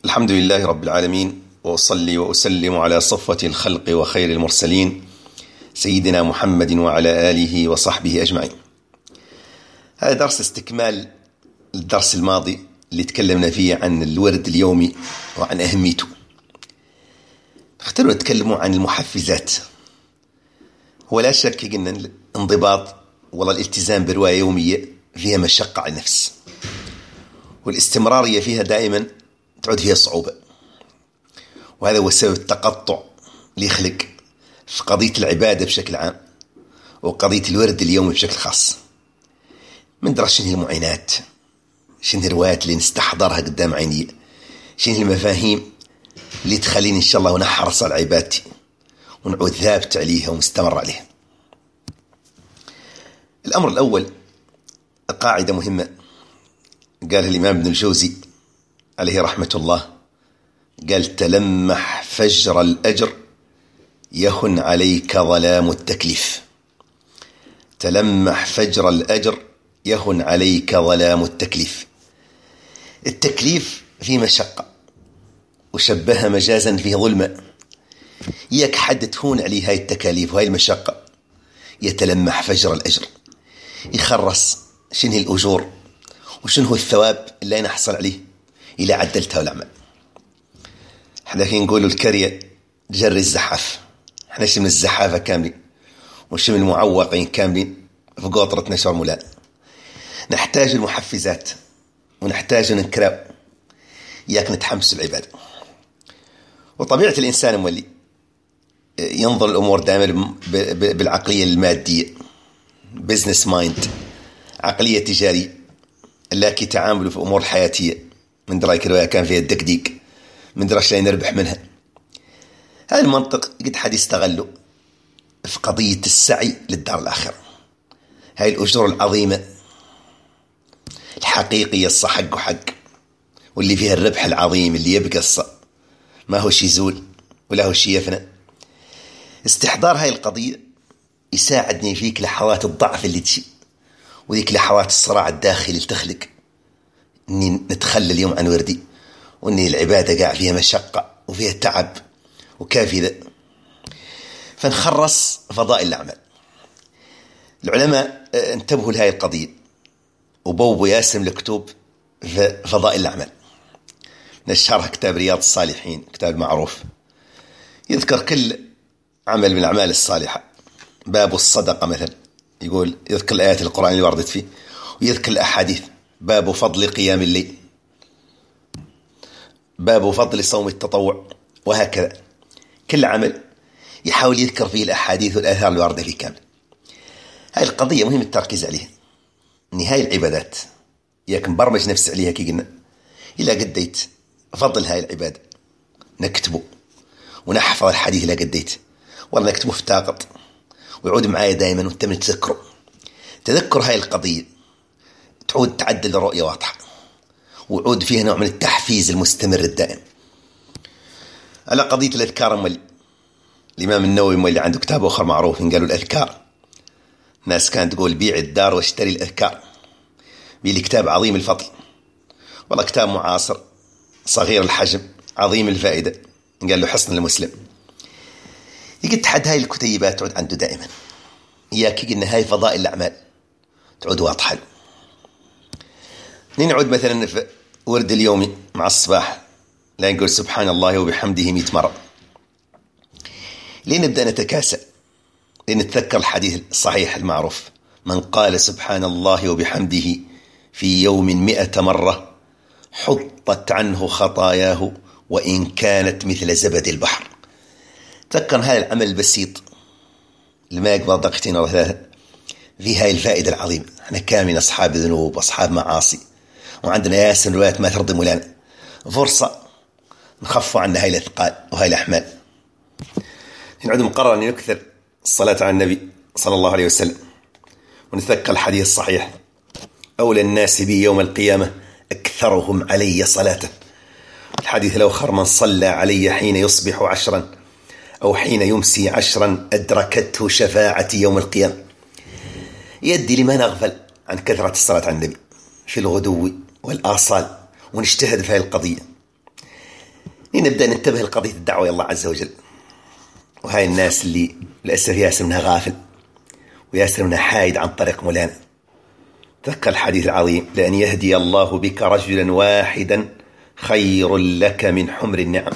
الحمد لله رب العالمين، وأصلي وأسلم على صفوة الخلق وخير المرسلين سيدنا محمد وعلى آله وصحبه أجمعين. هذا درس استكمال الدرس الماضي اللي تكلمنا فيه عن الورد اليومي وعن أهميته. اخترنا نتكلم عن المحفزات. ولا شك أن الانضباط ولا الالتزام برواية يومية فيها مشقة على النفس، والاستمرارية فيها دائما تعود فيها صعوبة، وهذا هو سبب التقطع اللي يخلق في قضية العبادة بشكل عام وقضية الورد اليومي بشكل خاص. من درس شنو هي المعينات، شنو هي الروايات اللي نستحضرها قدام عيني، شنو هي المفاهيم اللي تخليني إن شاء الله ونحرص على عبادتي ونعود ثابت عليها ومستمر عليها. الأمر الأول قاعدة مهمة قالها الإمام ابن الجوزي عليه رحمة الله، قال: تلمح فجر الأجر يهن عليك ظلام التكليف. تلمح فجر الأجر يهن عليك ظلام التكليف. التكليف فيه مشقة، وشبهها مجازا فيه ظلمة. ياك حد تهون عليه هاي التكاليف وهاي المشقة، يتلمح فجر الأجر، يخرص شنو هي الأجور وشنو هو الثواب اللي نحصل عليه إلى عدلتها والأعمال. احنا الحين نقولوا الكرية جري الزحاف، احنا شم الزحافة كاملين وشم المعوقين كاملين في قطرة نشر مولانا. نحتاج المحفزات ونحتاج نكراو ياك نتحمس العبادة. وطبيعة الإنسان مولي ينظر الأمور دائما بالعقلية المادية، بزنس مايند، عقلية تجارية، لكن تعاملوا في أمور حياتية من درايك رواية كان فيها الدقديق، من دراش لا نربح منها. هذا المنطق قد حد يستغله في قضية السعي للدار الآخرة. هاي الأجور العظيمة الحقيقية الصحق وحق، واللي فيها الربح العظيم اللي يبقى ما هو شي يزول ولا هو شي يفنى. استحضار هاي القضية يساعدني فيك لحظات الضعف اللي تجي، وذيك لحظات الصراع الداخلي اللي تخلق اني نتخلى اليوم عن وردي، واني العبادة قاع فيها مشقة وفيها تعب وكافية، فنخرص فضائل الأعمال. العلماء انتبهوا لهذه القضية وبوبوا ياسم الكتب في فضائل الأعمال. نشرها كتاب رياض الصالحين، كتاب معروف، يذكر كل عمل من الأعمال الصالحة. باب الصدقة مثلا يقول يذكر الآيات القرآن اللي وردت فيه، ويذكر الأحاديث. باب فضل قيام الليل، باب فضل صوم التطوع، وهكذا. كل عمل يحاول يذكر فيه الأحاديث والآثار اللي واردة فيه كامل. هاي القضية مهم التركيز عليها. نهاية العبادات ياك مبرمج نفسي عليها كي قلنا، إلا قديت فضل هاي العبادة نكتبه ونحفظ الحديث. إلا قديت والله نكتبه في تاقط ويعود معايا دائما وانت من تذكره. تذكر هاي القضية تعود تعدل رؤية واضحة، وعود فيها نوع من التحفيز المستمر الدائم. على قضية الأذكار مولي الإمام النووي مولي عنده كتاب آخر معروف قالوا الأذكار. ناس كانت تقول بيع الدار واشتري الأذكار. بيلي كتاب عظيم الفضل، والله كتاب معاصر صغير الحجم عظيم الفائدة، قال له حصن المسلم. يقد حد هاي الكتيبات تعود عنده دائما، إياك قلنا هاي فضائل الأعمال تعود واضحة. نعود مثلا في ورد اليومي مع الصباح، لا نقول سبحان الله وبحمده 100 مرة. لين نبدأ نتكاسل، لين نتذكر الحديث الصحيح المعروف: من قال سبحان الله وبحمده في يوم 100 مرة حطت عنه خطاياه وإن كانت مثل زبد البحر. تذكر هذا العمل البسيط اللي ما يقبل دقيقتين أو ثلاثة، في هاي الفائدة العظيمة. احنا كاملين أصحاب ذنوب وأصحاب معاصي، وعندنا ياسر روايات ما ترضي مولانا. فرصة نخفوا عنا هاي الأثقال وهاي الأحمال. نعود مقرر أن نكثر الصلاة على النبي صلى الله عليه وسلم، ونتذكر الحديث الصحيح: أولى الناس بي يوم القيامة أكثرهم علي صلاة. الحديث الآخر: من صلى علي حين يصبح 10 أو حين يمسي 10 أدركته شفاعتي يوم القيامة. يدي لما نغفل عن كثرة الصلاة على النبي في الغدو والآصال، ونجتهد في هذه القضية. نبدأ ننتبه لقضية الدعوة إلى الله عز وجل. وهاي الناس اللي للأسف ياسر منها غافل وياسر منها حايد عن طريق مولانا. تذكر الحديث العظيم: لأن يهدي الله بك رجلا واحدا خير لك من حمر النعم.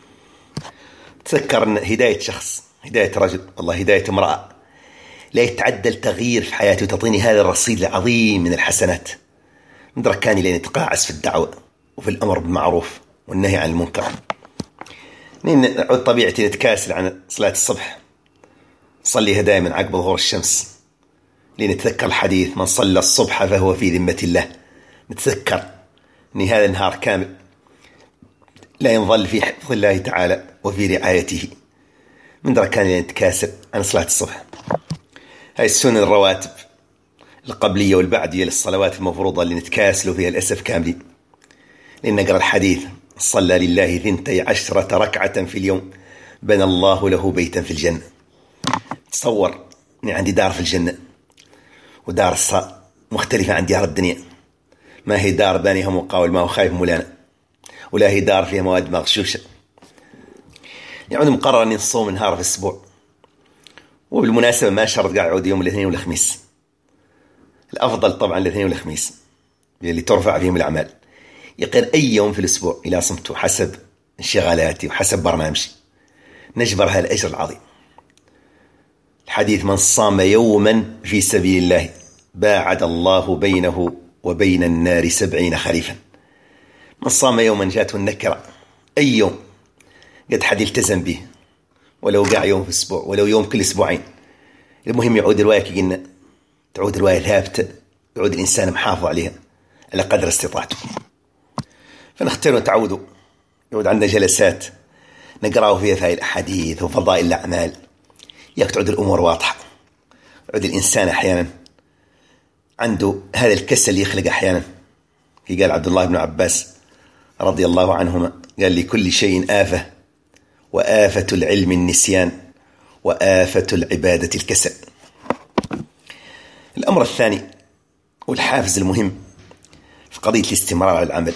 تذكر أن هداية شخص، هداية رجل، والله هداية امرأة، لا يتعدل تغيير في حياتي وتعطيني هذا الرصيد العظيم من الحسنات، من دركاني لين يتقاعس في الدعوة وفي الأمر بالمعروف والنهي عن المنكر. نعود طبيعتي نتكاسل عن صلاة الصبح، نصليها دائما عقب ظهور الشمس، لنتذكر الحديث: من صلى الصبح فهو في ذمة الله. نتذكر أن هذا النهار كامل لا ينظل في حفظ الله تعالى وفي رعايته، من دركاني نتكاسل عن صلاة الصبح. هاي السنن الرواتب القبلية والبعدية للصلوات المفروضة اللي نتكاسلوا فيها للأسف كاملين. لأن نقرأ الحديث: صلى لله 12 ركعة في اليوم بنى الله له بيتا في الجنة. تصور أني عندي دار في الجنة، ودار مختلفة عن ديار الدنيا، ما هي دار بانيها مقاول ما هو خايف مولانا، ولا هي دار فيها مواد مغشوشة. يعني مقرر أني نصوم نهار في الأسبوع، وبالمناسبة ما شرط قاعد يعود يوم الاثنين والخميس، الأفضل طبعا الاثنين والخميس اللي ترفع فيهم الأعمال. يقين أي يوم في الأسبوع إلى صمته حسب انشغالاتي وحسب برنامجي نجبر هالأجر العظيم. الحديث: من صام يوما في سبيل الله باعد الله بينه وبين النار 70 خريفا. من صام يوما جاته النكرة، أي يوم قد حد يلتزم به، ولو قاع يوم في الأسبوع ولو يوم كل أسبوعين، المهم يعود الرواية كيقلنا، تعود الرواية ثابتة، يعود الإنسان محافظ عليها على قدر استطاعته. فنختار ونتعودوا، يعود عندنا جلسات نقرأ فيها في الأحاديث وفضائل الأعمال، تعود الأمور واضحة. يعود الإنسان أحيانا عنده هذا الكسل يخلق أحيانا. في قال عبد الله بن عباس رضي الله عنهما: قال: لكل شيء آفة، وآفة العلم النسيان، وآفة العبادة الكسل. الأمر الثاني والحافز المهم في قضية الاستمرار على العمل،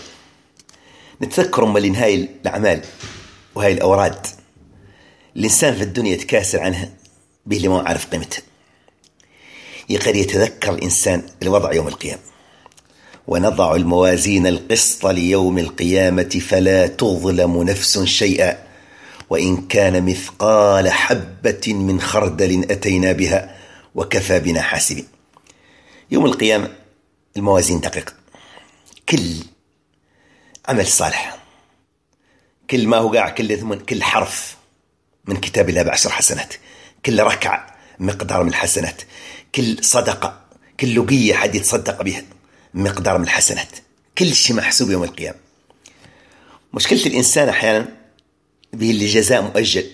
نتذكر أن هاي الأعمال وهاي الأوراد الإنسان في الدنيا يتكاسل عنها به اللي ما عارف قيمتها. يقدر يتذكر الإنسان الوضع يوم القيامة: ونضع الموازين القسط ليوم القيامة فلا تظلم نفس شيئا وإن كان مثقال حبة من خردل أتينا بها وكفى بنا حاسبين. يوم القيامة الموازين دقيقة، كل عمل صالح، كل ما هو قاع، كل حرف من كتاب الله ب10 حسنات، كل ركعة مقدار من الحسنات، كل صدقة، كل لقية حد يتصدق بها مقدار من الحسنات، كل شيء محسوب يوم القيامة. مشكلة الإنسان أحيانا به اللي جزاء مؤجل،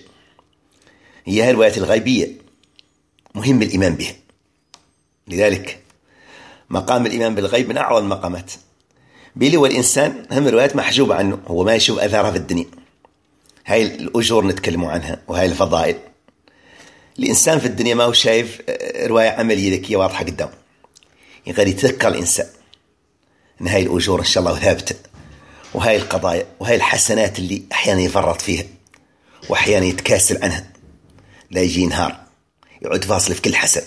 هي الروايات الغيبية مهم الإيمان بها. لذلك مقام الإيمان بالغيب من أعظم المقامات. بيلي والإنسان هم الروايات محجوبة عنه، هو ما يشوف أثارها في الدنيا. هاي الأجور نتكلموا عنها وهاي الفضائل. الإنسان في الدنيا ما هو شايف رواية عملية ذكية واضحة قدامه. يقدر يتذكر الإنسان أن هاي الأجور إن شاء الله ثابتة، وهاي القضايا وهاي الحسنات اللي أحيانا يفرط فيها وأحيانا يتكاسل عنها، لا يجي نهار يعود فاصل في كل حسن.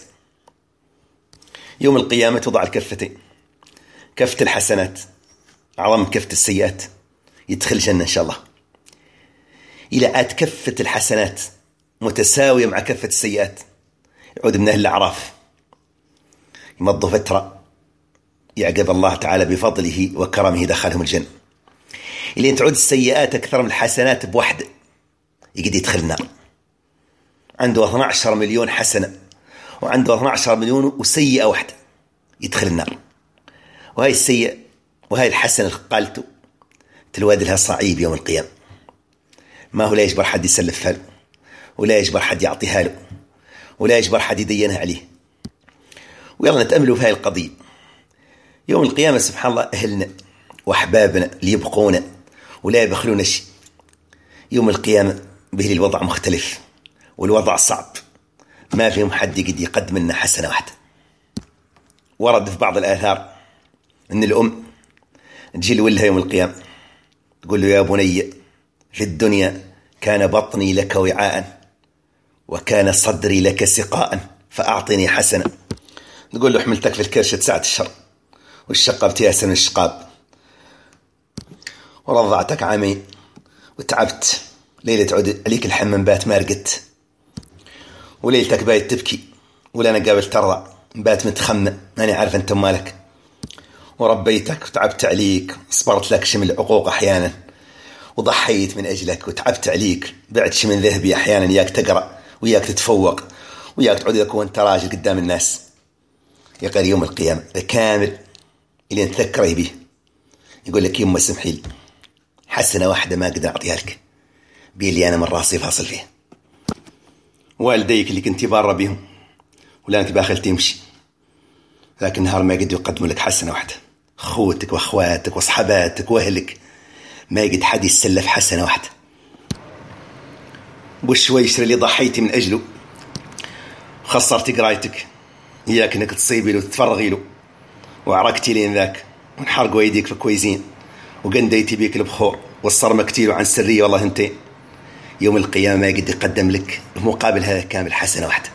يوم القيامة توضع الكفتين، كفة الحسنات أعظم كفة السيئات، يدخل جنة إن شاء الله. إلى عاد كفة الحسنات متساوية مع كفة السيئات، يعود من أهل الأعراف يمضوا فترة يعقب الله تعالى بفضله وكرمه دخلهم الجنة. إلى أن تعود السيئات أكثر من الحسنات بوحدة، يقدر يدخل النار. عنده 12 مليون حسنة وعنده 12 مليون وسيئة واحدة، يدخل النار. وهاي السيئة وهاي الحسنة اللي قالته تلواد لها صعيب يوم القيامة، ما هو لا يجبر حد يسلفها له، ولا يجبر حد يعطيها له، ولا يجبر حد يدينها عليه. ويلا نتأملوا في هاي القضية. يوم القيامة سبحان الله أهلنا وأحبابنا اللي يبقونا ولا يبخلون شيء، يوم القيامة به الوضع مختلف والوضع صعب، ما فيهم حد قد يقدم لنا حسنة واحدة. ورد في بعض الآثار أن الأم تجي لولها يوم القيامة تقول له: يا بني في الدنيا كان بطني لك وعاء وكان صدري لك سقاء فأعطني حسنة. نقول له حملتك في الكرشة ساعة الشر والشقبت ياسر من الشقاب ورضعتك عامين وتعبت ليلة تعود عليك الحمام بات ما رقدت وليلتك بايت تبكي ولا أنا قابل ترضع بات متخمم ماني عارف أنت مالك وربيتك وتعبت عليك صبرت لك شمل العقوق أحيانا وضحيت من أجلك وتعبت عليك بعد شمل ذهبي أحيانا ياك تقرأ وياك تتفوق وياك تعود لك وانت راجل قدام الناس. يقال يوم القيامة كامل اللي نتذكره به يقول لك يوم اسمحي لي حسنة واحدة ما أقدر أعطيها لك بيلي أنا من راسي فاصل فيها. والديك اللي كنت بارة بهم ولا أنت باخل تمشي لكن نهار ما قد يقدموا لك حسنة واحدة أخوتك وأخواتك وأصحاباتك وأهلك ما قد حد يسلف حسنة واحدة. والشويشر اللي ضحيتي من أجله خسرت قرايتك إياك إنك تصيبي له وتتفرغي له وعرقتي لين ذاك ونحرقوا أيديك في كويزين وقنديتي بيك البخور والصرمكتي له عن سرية والله انتين. يوم القيامة ما قد يقدم لك بمقابل هذا كامل حسنة واحدة.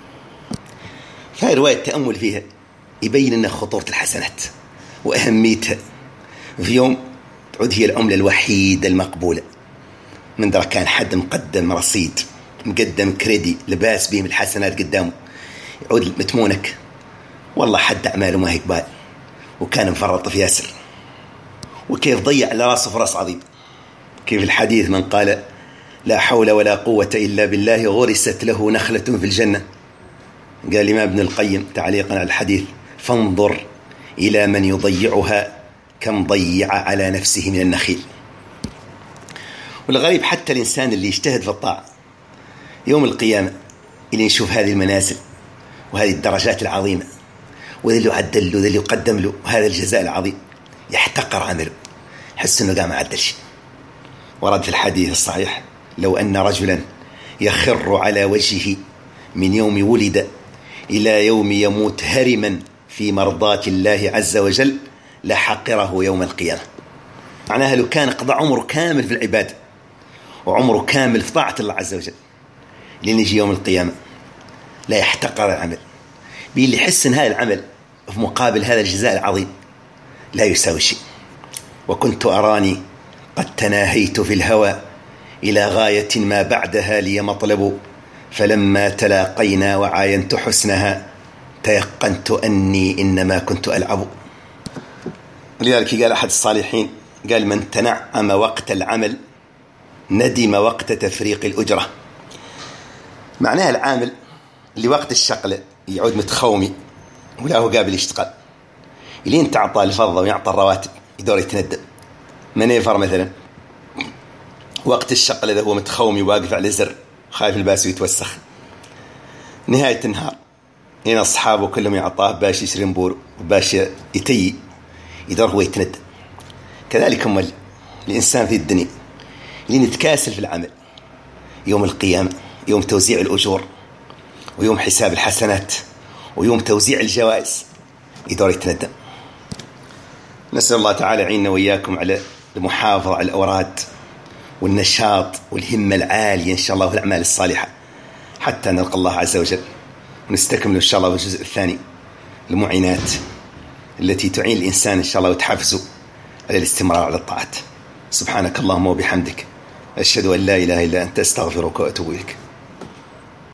فهي رواية تأمل فيها يبين أن خطورة الحسنات وأهميتها في يوم تعود هي العملة الوحيدة المقبولة. من درا كان حد مقدم رصيد مقدم كريدي لباس بهم الحسنات قدامه يعود متمونك والله حد أعماله ما هي قبال وكان مفرط في ياسر وكيف ضيع على راسه فرص عظيم. كيف الحديث من قال لا حول ولا قوة إلا بالله غرست له نخلة في الجنة. قال الإمام ابن القيم تعليقا على الحديث فانظر إلى من يضيعها كم ضيع على نفسه من النخيل. والغريب حتى الإنسان اللي يجتهد في الطاعة يوم القيامة اللي نشوف هذه المنازل وهذه الدرجات العظيمة وذا اللي يعدل له وذا اللي يقدم له وهذا الجزاء العظيم يحتقر عمله يحس أنه قام عدل شيء. ورد في الحديث الصحيح لو أن رجلا يخر على وجهه من يوم ولد إلى يوم يموت هرما في مرضاة الله عز وجل لحقره يوم القيامة. معناها لو كان قضى عمره كامل في العبادة وعمره كامل في طاعة الله عز وجل لين يجي يوم القيامة لا يحتقر العمل اللي يحس أن هذا العمل في مقابل هذا الجزاء العظيم لا يساوي شيء. وكنت أراني قد تناهيت في الهوى إلى غاية ما بعدها لي مطلب فلما تلاقينا وعاينت حسنها تيقنت أني إنما كنت ألعب. لذلك قال أحد الصالحين قال من تنعم وقت العمل ندم وقت تفريق الأجرة. معناها العامل اللي وقت الشقلة يعود متخومي ولا هو قابل يشتغل إلين تعطى الفضة ويعطى الرواتب يدور يتندم. من يفر مثلا وقت الشقلة إذا هو متخومي واقف على زر خايف الباس ويتوسخ نهاية النهار هنا أصحابه كلهم يعطاه باش يشرين بور وباش يتي يدور هو يتندم. كذلك هم الإنسان في الدنيا اللي نتكاسل في العمل يوم القيامة يوم توزيع الأجور ويوم حساب الحسنات ويوم توزيع الجوائز يدور يتندم. نسأل الله تعالى يعيننا وإياكم على المحافظة على الأوراد والنشاط والهمة العالية إن شاء الله في الأعمال الصالحة حتى نلقى الله عز وجل ونستكمل إن شاء الله بالجزء الثاني المعينات التي تعين الإنسان إن شاء الله وتحفزه على الاستمرار على الطاعات. سبحانك اللهم وبحمدك أشهد أن لا إله إلا أنت أستغفرك وأتوب إليك.